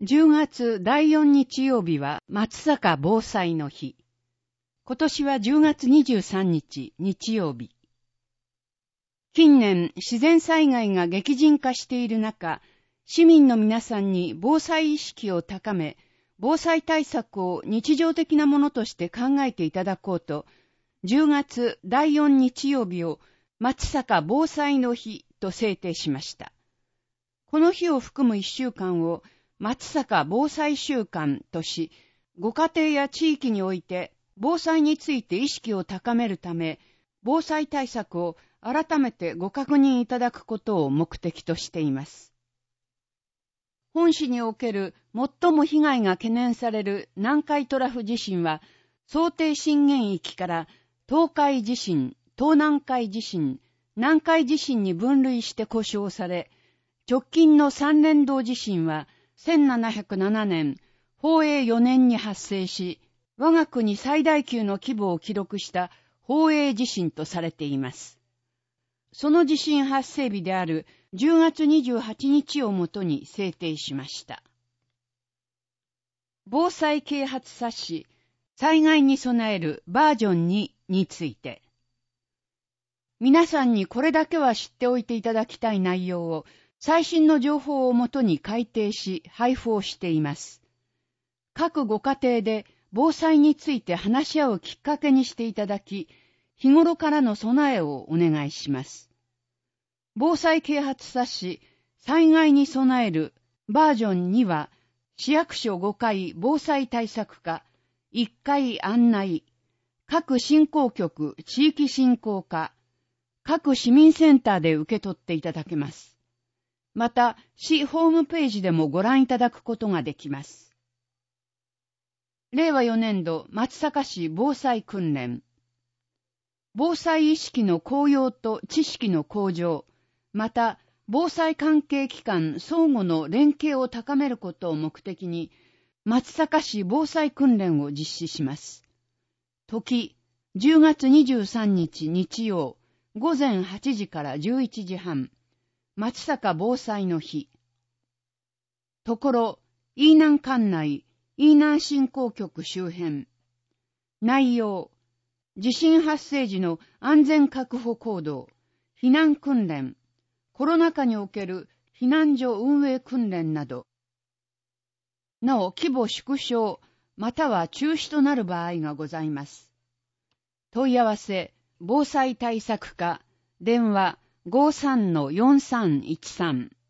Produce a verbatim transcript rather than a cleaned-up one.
じゅうがつだいよん日曜日は松坂防災の日。今年はじゅうがつにじゅうさんにち日曜日。近年自然災害が激甚化している中、市民の皆さんに防災意識を高め、防災対策を日常的なものとして考えていただこうと、じゅうがつだいよん日曜日を松坂防災の日と制定しました。この日を含むいっしゅうかんを松坂防災週間とし、ご家庭や地域において防災について意識を高めるため、防災対策を改めてご確認いただくことを目的としています。本市における最も被害が懸念される南海トラフ地震は、想定震源域から東海地震、東南海地震、南海地震に分類して呼称され、直近の三連動地震はせんななひゃくななねん、宝永よねんに発生し、我が国最大級の規模を記録した宝永地震とされています。その地震発生日であるじゅうがつにじゅうはちにちをもとに制定しました。防災啓発冊子、災害に備えるバージョンにについて。皆さんにこれだけは知っておいていただきたい内容を最新の情報をもとに改訂し配布をしています。各ご家庭で防災について話し合うきっかけにしていただき、日頃からの備えをお願いします。防災啓発冊子、災害に備えるバージョンには、市役所ごかい防災対策課、いっかい案内、各振興局地域振興課、各市民センターで受け取っていただけます。また、市ホームページでもご覧いただくことができます。れいわよねんど松阪市防災訓練。防災意識の向上と知識の向上、また、防災関係機関相互の連携を高めることを目的に、松阪市防災訓練を実施します。時、じゅうがつにじゅうさんにち日曜、ごぜんはちじからじゅういちじはん、松阪防災の日。ところ、飯南管内、飯南振興局周辺。内容、地震発生時の安全確保行動、避難訓練、コロナ禍における避難所運営訓練など。なお、規模縮小、または中止となる場合がございます。問い合わせ、防災対策課、電話 ごーさんのよんさんいちさん。